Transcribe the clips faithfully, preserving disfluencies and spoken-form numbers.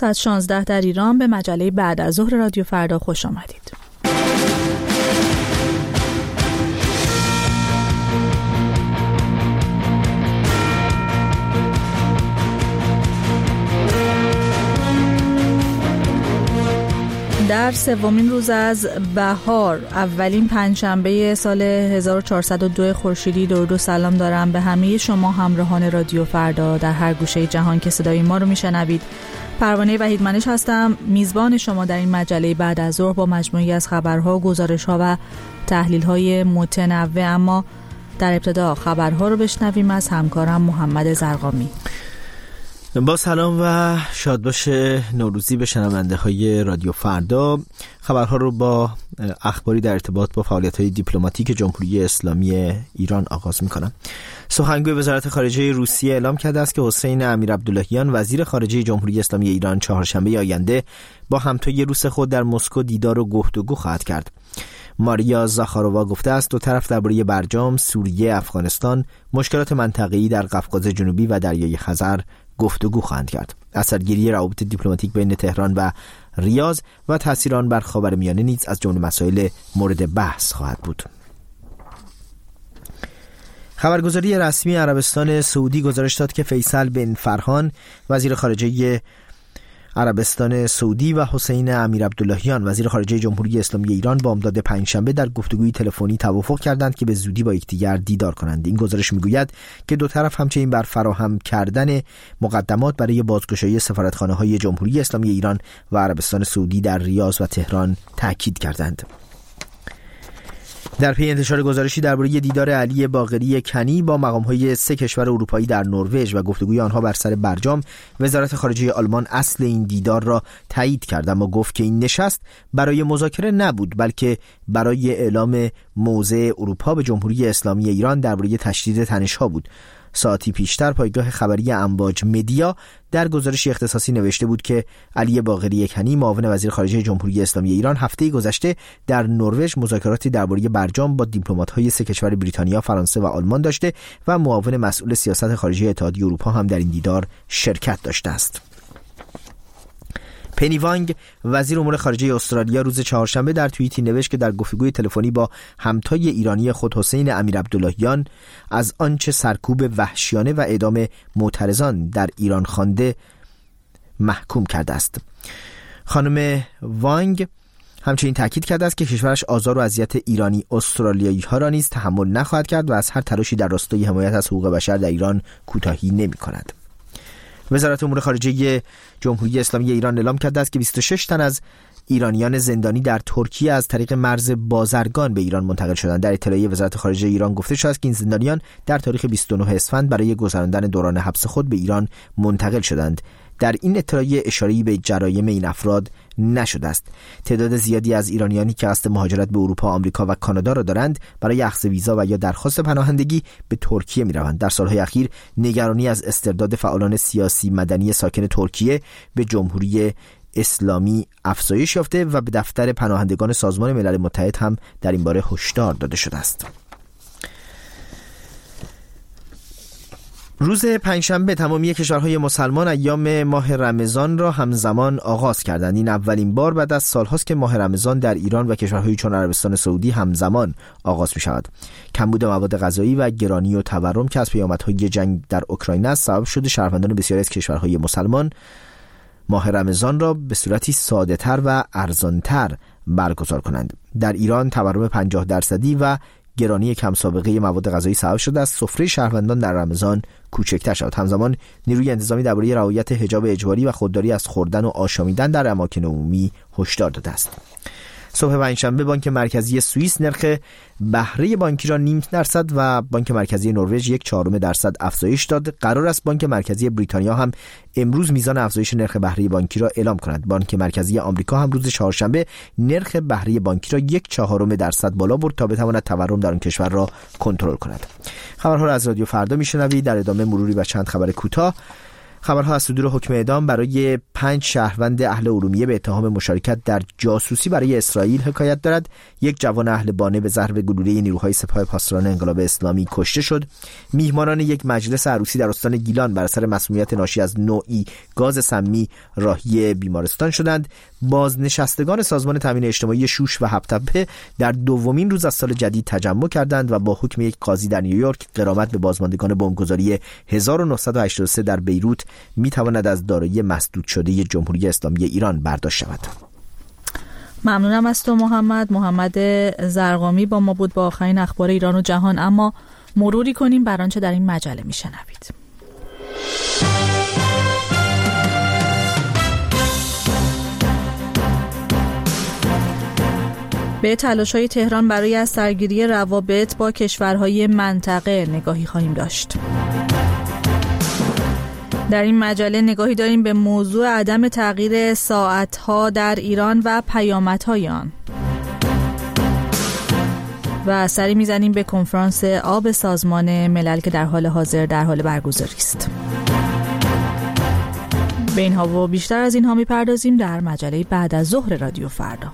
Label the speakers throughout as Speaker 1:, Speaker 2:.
Speaker 1: ساعت شانزده در ایران به مجله بعد از ظهر رادیو فردا خوش آمدید. در سومین روز از بهار، اولین پنجشنبه سال هزار و چهارصد و دو خورشیدی، درود و سلام دارم به همه شما همراهان رادیو فردا در هر گوشه جهان که صدای ما رو میشنوید. پروانه وحیدمنش هستم، میزبان شما در این مجله بعد از ظهر با مجموعی از خبرها، گزارش‌ها و تحلیل‌های متنوع. اما در ابتدا خبرها رو بشنویم از همکارم محمد زرقامی.
Speaker 2: با سلام و شادباش نوروزی به شنونده های رادیو فردا. خبرها رو با اخباری در ارتباط با فعالیت های دیپلماتیک جمهوری اسلامی ایران آغاز می کنم. سخنگوی وزارت خارجه روسیه اعلام کرده است که حسین امیرعبداللهیان وزیر خارجه جمهوری اسلامی ایران چهارشنبه آینده با همتای روس خود در مسکو دیدار و گفتگو خواهد کرد. ماریا زاخارۆوا گفته است دو طرف درباره برجام، سوریه، افغانستان، مشکلات منطقه‌ای در قفقاز جنوبی و دریای خزر گفتگو خواهند کرد. اثرگیری روابط دیپلماتیک بین تهران و ریاض و تأثیر آن بر خاورمیانه نیز از جمله مسائل مورد بحث خواهد بود. خبرگزاری رسمی عربستان سعودی گزارش داد که فیصل بن فرحان وزیر خارجه عربستان سعودی و حسین امیرعبداللهیان وزیر خارجه جمهوری اسلامی ایران بامداد پنجشنبه در گفتگوی تلفنی توافق کردند که به زودی با یکدیگر دیدار کنند. این گزارش میگوید که دو طرف همچنین بر فراهم کردن مقدمات برای بازگشایی سفارتخانه‌های جمهوری اسلامی ایران و عربستان سعودی در ریاض و تهران تاکید کردند. در پی انتشار گزارشی درباره دیدار علی باقری کنی با مقام‌های سه کشور اروپایی در نروژ و گفتگوی آنها بر سر برجام، وزارت خارجه آلمان اصل این دیدار را تایید کرد، اما گفت که این نشست برای مذاکره نبود بلکه برای اعلام موضع اروپا به جمهوری اسلامی ایران درباره تشدید تنش‌ها بود. ساعتی پیشتر پایگاه خبری امواج مدیا در گزارشی اختصاصی نوشته بود که علی باقری کنی معاون وزیر خارجه جمهوری اسلامی ایران هفته گذشته در نروژ مذاکراتی درباره برجام با دیپلمات‌های سه کشور بریتانیا، فرانسه و آلمان داشته و معاون مسئول سیاست خارجی اتحادیه اروپا هم در این دیدار شرکت داشته است. پنی وانگ وزیر امور خارجه استرالیا روز چهارشنبه در توییتی نوشت که در گفتگوی تلفنی با همتای ایرانی خود حسین امیرعبداللهیان از آنچه سرکوب وحشیانه و اعدام معترضان در ایران خوانده محکوم کرده است. خانم وانگ همچنین تاکید کرده است که کشورش آزار و اذیت ایرانی استرالیایی ها را نیز تحمل نخواهد کرد و از هر تلاشی در راستای حمایت از حقوق بشر در ایران کوتاهی نمی کند. وزارت امور خارجه جمهوری اسلامی ایران اعلام کرده است که بیست و شش تن از ایرانیان زندانی در ترکیه از طریق مرز بازرگان به ایران منتقل شدند. در اطلاعیه وزارت خارجه ایران گفته شده است که این زندانیان در تاریخ بیست و نه اسفند برای گذراندن دوران حبس خود به ایران منتقل شدند. در این اطلاعیه اشاره‌ای به جرایم این افراد نشده است. تعداد زیادی از ایرانیانی که قصد مهاجرت به اروپا، آمریکا و کانادا را دارند برای اخذ ویزا و یا درخواست پناهندگی به ترکیه می‌روند. در سال‌های اخیر نگرانی از استرداد فعالان سیاسی مدنی ساکن ترکیه به جمهوری اسلامی افزایش یافته و به دفتر پناهندگان سازمان ملل متحد هم در این باره هشدار داده شده است. روز پنجشنبه تمامی کشورهای مسلمان ایام ماه رمضان را همزمان آغاز کردند. این اولین بار بعد از سالهاست که ماه رمضان در ایران و کشورهای چون عربستان سعودی همزمان آغاز می شود. کمبود مواد غذایی و گرانی و تورم که از پیامدهای جنگ در اوکراین است سبب شده شهروندان بسیاری از کشورهای مسلمان ماه رمضان را به صورتی ساده‌تر و ارزان‌تر برگزار کنند. در ایران تورم پنجاه درصدی و گرانی کم سابقه مواد غذایی سبب شده است سفره شهروندان در رمضان کوچکتر شود. همزمان نیروی انتظامی درباره رعایت حجاب اجباری و خودداری از خوردن و آشامیدن در اماکن عمومی هشدار داده است. صبح پنجشنبه بانک مرکزی سوئیس نرخ بهره بانکی را نیم درصد و بانک مرکزی نروژ یک چهارم درصد افزایش داد. قرار است بانک مرکزی بریتانیا هم امروز میزان افزایش نرخ بهره بانکی را اعلام کند. بانک مرکزی آمریکا هم روز چهارشنبه نرخ بهره بانکی را یک چهارم درصد بالا برد تا بتواند تورم در آن کشور را کنترل کند. خبرها را از رادیو فردا میشنوید. در ادامه مروری بر چند خبر کوتاه. خبرها از صدور حکم اعدام برای پنج شهروند اهل ارومیه به اتهام مشارکت در جاسوسی برای اسرائیل حکایت دارد. یک جوان اهل بانه به ضرب گلوله نیروهای سپاه پاسداران انقلاب اسلامی کشته شد. میهمانان یک مجلس عروسی در استان گیلان بر اثر مسمومیت ناشی از نوعی گاز سمی راهی بیمارستان شدند. بازنشستگان سازمان تامین اجتماعی شوش و هبتپه در دومین روز از سال جدید تجمع کردند و با حکم یک قاضی در نیویورک غرامت به بازماندگان بمبگذاری هزار و نهصد و هشتاد و سه در بیروت میتواند از دارایی مسدود شده جمهوری اسلامی ایران برداشت شود.
Speaker 1: ممنونم از تو محمد. محمد زرقامی با ما بود با آخرین اخبار ایران و جهان. اما مروری کنیم بر آنچه در این مجله میشنوید. به تلاش‌های تهران برای از سرگیری روابط با کشورهای منطقه نگاهی خواهیم داشت. در این مجله نگاهی داریم به موضوع عدم تغییر ساعت‌ها در ایران و پیامدهای آن. و سری میزنیم به کنفرانس آب سازمان ملل که در حال حاضر در حال برگزاری است. به اینها و بیشتر از اینها میپردازیم در مجله بعد از ظهر رادیو فردا.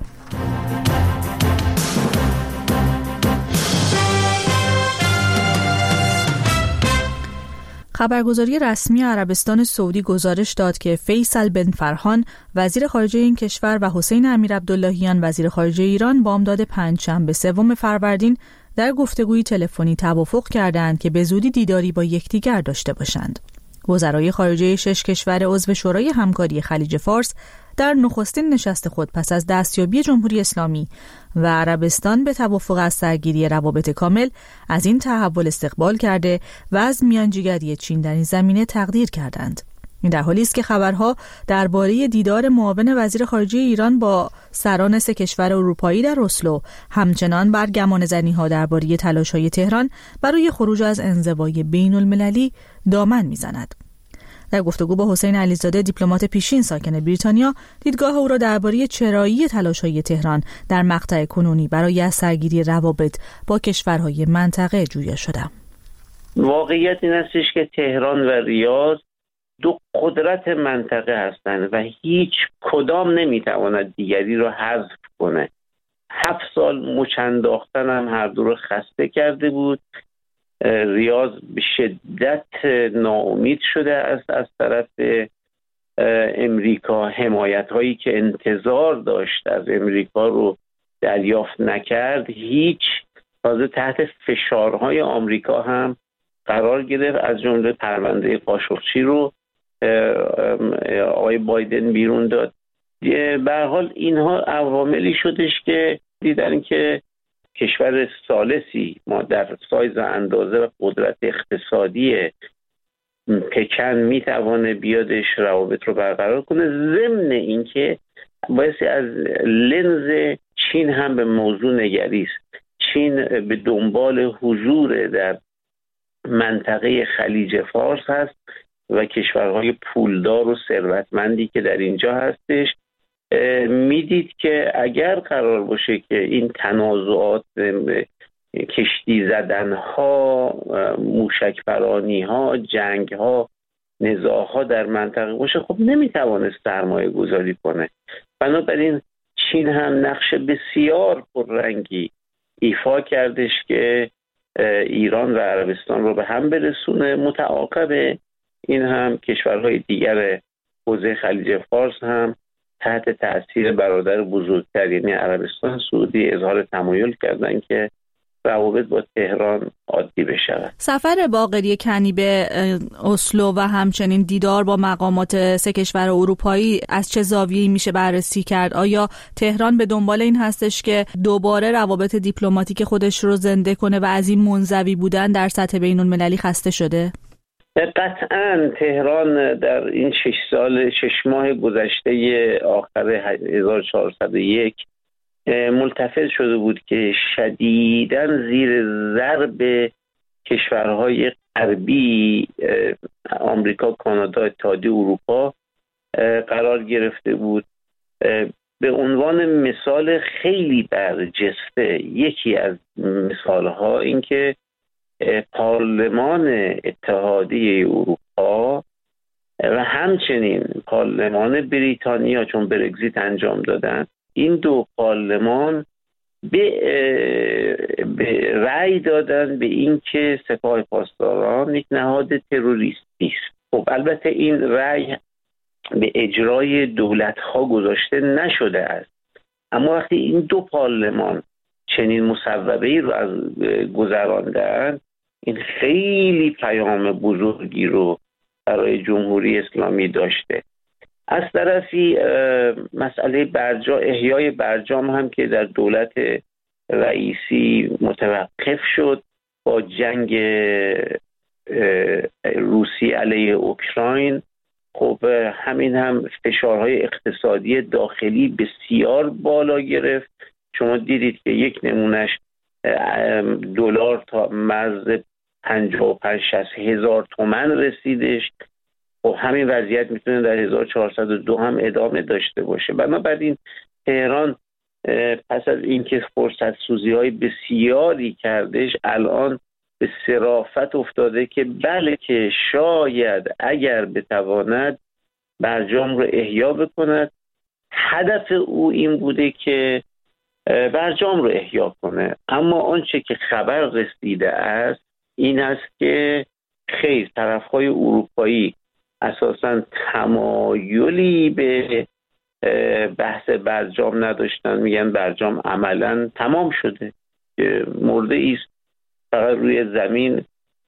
Speaker 1: خبرگزاری رسمی عربستان سعودی گزارش داد که فیصل بن فرحان وزیر خارجه این کشور و حسین امیرعبداللهیان وزیر خارجه ایران بامداد پنجشنبه سوم فروردین در گفتگوی تلفنی توافق کردند که به زودی دیداری با یکدیگر داشته باشند. وزرای خارجه شش کشور عضو شورای همکاری خلیج فارس در نخستین نشست خود پس از دستیابی جمهوری اسلامی و عربستان به توافق از سرگیری روابط کامل از این تحول استقبال کرده و از میانجیگری چین در این زمینه تقدیر کردند. این در حالی است که خبرها درباره دیدار معاون وزیر خارجه ایران با سران سه کشور اروپایی در اسلو همچنان بر گمانه‌زنی‌ها درباره تلاش‌های تهران برای خروج از انزوای بین‌المللی دامن می‌زند. در گفتگو با حسین علیزاده دیپلمات پیشین ساکن بریتانیا، دیدگاه او را درباره چرایی تلاش‌های تهران در مقطع کنونی برای از سرگیری روابط با کشورهای منطقه جویا شدم.
Speaker 3: واقعیت این استش که تهران و ریاض دو قدرت منطقه هستند و هیچ کدام نمیتواند دیگری را حذف کنه. هفت سال مچ انداختن هم هر دو رو خسته کرده بود. ریاض به شدت ناامید شده است از طرف امریکا. حمایت هایی که انتظار داشت از امریکا رو دریافت نکرد. هیچ تازه تحت فشارهای آمریکا هم قرار گرفت، از جمله پرونده قاشقچی رو آقای بایدن بیرون داد. به هر حال اینها عواملی شدش که دیدن که کشور ثالثی ما در سایز و اندازه و قدرت اقتصادی پکن میتوانه بیادش روابط رو برقرار کنه، ضمن اینکه باعث از لنز چین هم به موضوع نگریست. چین به دنبال حضور در منطقه خلیج فارس هست و کشورهای پولدار و ثروتمندی که در اینجا هستش میدید که اگر قرار باشه که این تنازعات، کشتی زدن ها، موشک پرانی ها، جنگ ها، نزاع ها در منطقه باشه، خب نمیتوانست سرمایه گذاری کنه. بنابراین چین هم نقش بسیار پررنگی ایفا کردش که ایران و عربستان رو به هم برسونه. متعاقب این هم کشورهای دیگر حوزه خلیج فارس هم تحت تأثیر برادر بزرگتر یعنی عربستان سعودی اظهار تمایل کردن که روابط با تهران عادی بشه.
Speaker 1: سفر باقری کنی به اسلو و همچنین دیدار با مقامات سه کشور اروپایی از چه زاویه‌ای میشه بررسی کرد؟ آیا تهران به دنبال این هستش که دوباره روابط دیپلماتیک خودش رو زنده کنه و از این منزوی بودن در سطح بین‌المللی خسته شده؟
Speaker 3: قطعاً تهران در این شش سال شش ماه گذشته آخر هزار و چهارصد و یک ملتفت شده بود که شدیداً زیر ضرب کشورهای غربی آمریکا، کانادا، اتحادیه اروپا قرار گرفته بود. به عنوان مثال خیلی برجسته یکی از مثالها این که پارلمان اتحادیه اروپا و همچنین پارلمان بریتانیا چون برگزیت انجام دادن، این دو پارلمان به, به رأی دادن به این که سپاه پاسداران یک نهاد تروریستی است. خب البته این رأی به اجرای دولت‌ها گذاشته نشده است، اما وقتی این دو پارلمان چنین مصوبه‌ای رو از گذراندن، این خیلی پیام بزرگی رو برای جمهوری اسلامی داشته. از طرفی مسئله برجام، احیای برجام هم که در دولت رئیسی متوقف شد با جنگ روسیه علیه اوکراین، خب همین هم فشارهای اقتصادی داخلی بسیار بالا گرفت. شما دیدید که یک نمونش دلار تا مرز پنجاه و پنج شصت هزار تومان رسیدش. خب همین وضعیت میتونه در هزار و چهارصد و دو هم ادامه داشته باشه. بنابراین تهران پس از اینکه فرصت سوزی های بسیاری کردش، الان به صرافت افتاده که بله که شاید اگر بتواند برجام رو احیا بکند. هدف او این بوده که برجام رو احیا کنه، اما آنچه که خبر رسیده است این است که خیر، طرفهای اروپایی اساساً تمایلی به بحث برجام نداشتن. میگن برجام عملاً تمام شده، مرده ایست، فقط روی زمین،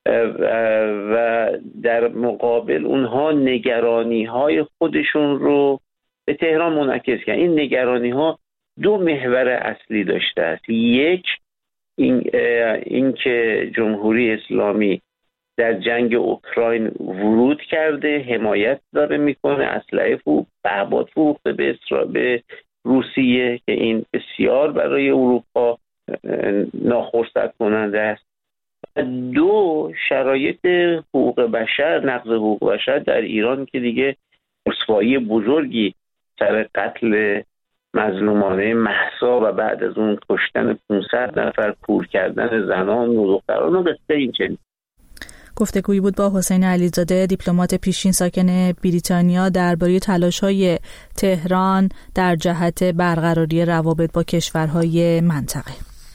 Speaker 3: و در مقابل اونها نگرانی های خودشون رو به تهران منعکس کردن. این نگرانی ها دو محور اصلی داشته است. یک این, این که جمهوری اسلامی در جنگ اوکراین ورود کرده، حمایت داره میکنه، اسلحه فروخت، پهپاد فروخته به اسرا... به روسیه که این بسیار برای اروپا ناخرسد کننده است. دو، شرایط حقوق بشر، نقض حقوق بشر در ایران که دیگه رسوایی بزرگی سر قتل مظلومانه مهسا و بعد از اون کشتن پانصد نفر، کور کردن زنان و دختران و قصه این چنین.
Speaker 1: گفتگویی بود با حسین علیزاده، دیپلمات پیشین ساکن بریتانیا، درباره تلاش‌های تهران در جهت برقراری روابط با کشورهای منطقه.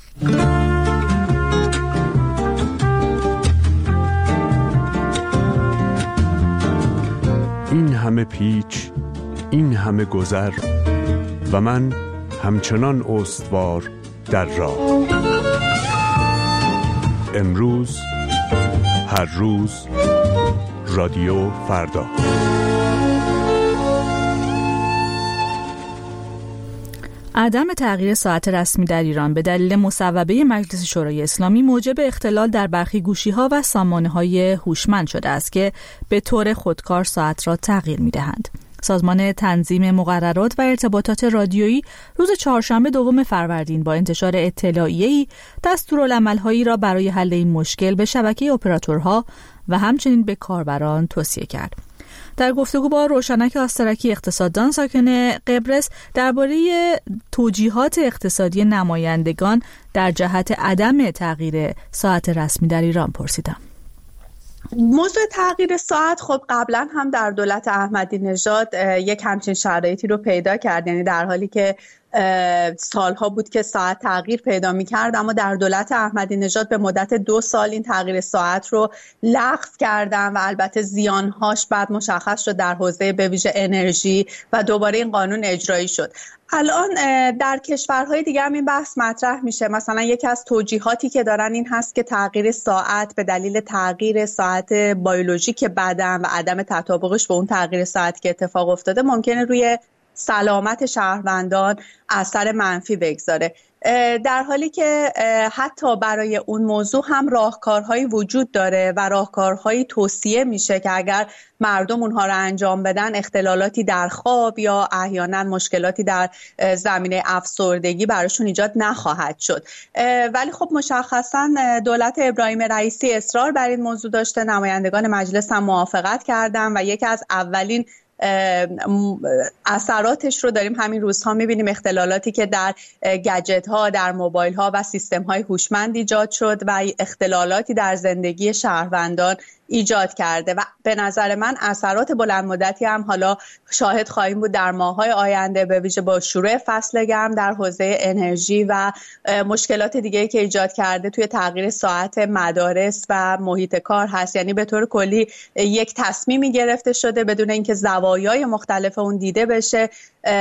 Speaker 4: این همه پیچ، این همه گذر و من همچنان استوار در راه. امروز، هر روز، رادیو فردا.
Speaker 1: عدم تغییر ساعت رسمی در ایران به دلیل مصوبه مجلس شورای اسلامی موجب اختلال در برخی گوشی‌ها و سامانه‌های هوشمند شده است که به طور خودکار ساعت را تغییر می‌دهند. سازمان تنظیم مقررات و ارتباطات رادیویی روز چهارشنبه دوم فروردین با انتشار اطلاعیه‌ای دستورالعمل‌هایی را برای حل این مشکل به شبکه اپراتورها و همچنین به کاربران توصیه کرد. در گفتگو با روشنک آسترکی اقتصاددان ساکن قبرس درباره توجیهات اقتصادی نمایندگان در جهت عدم تغییر ساعت رسمی در ایران پرسیدم.
Speaker 5: موضوع تغییر ساعت خب قبلا هم در دولت احمدی نژاد یک همچین شرایطی رو پیدا کرد، یعنی در حالی که سالها بود که ساعت تغییر پیدا می‌کرد، اما در دولت احمدی نژاد به مدت دو سال این تغییر ساعت رو لغو کردن و البته زیانهاش بعد مشخص شد در حوزه به ویژه انرژی و دوباره این قانون اجرایی شد. الان در کشورهای دیگه هم این بحث مطرح میشه. مثلا یکی از توجیهاتی که دارن این هست که تغییر ساعت به دلیل تغییر ساعت بیولوژیک بدن و عدم تطابقش به اون تغییر ساعت که اتفاق افتاده ممکنه روی سلامت شهروندان اثر منفی بگذاره، در حالی که حتی برای اون موضوع هم راهکارهایی وجود داره و راهکارهایی توصیه میشه که اگر مردم اونها رو انجام بدن اختلالاتی در خواب یا احیانا مشکلاتی در زمینه افسردگی براشون ایجاد نخواهد شد. ولی خب مشخصا دولت ابراهیم رئیسی اصرار بر این موضوع داشته، نمایندگان مجلس هم موافقت کردن و یکی از اولین اثراتش رو داریم همین روزها میبینیم، اختلالاتی که در گجت ها، در موبایل ها و سیستم های هوشمند ایجاد شد و اختلالاتی در زندگی شهروندان ایجاد کرده و به نظر من اثرات بلند مدتی هم حالا شاهد خواهیم بود در ماه‌های آینده، به ویژه با شروع فصل گرم در حوزه انرژی و مشکلات دیگه که ایجاد کرده توی تغییر ساعت مدارس و محیط کار هست. یعنی به طور کلی یک تصمیمی گرفته شده بدون اینکه زوایای مختلف اون دیده بشه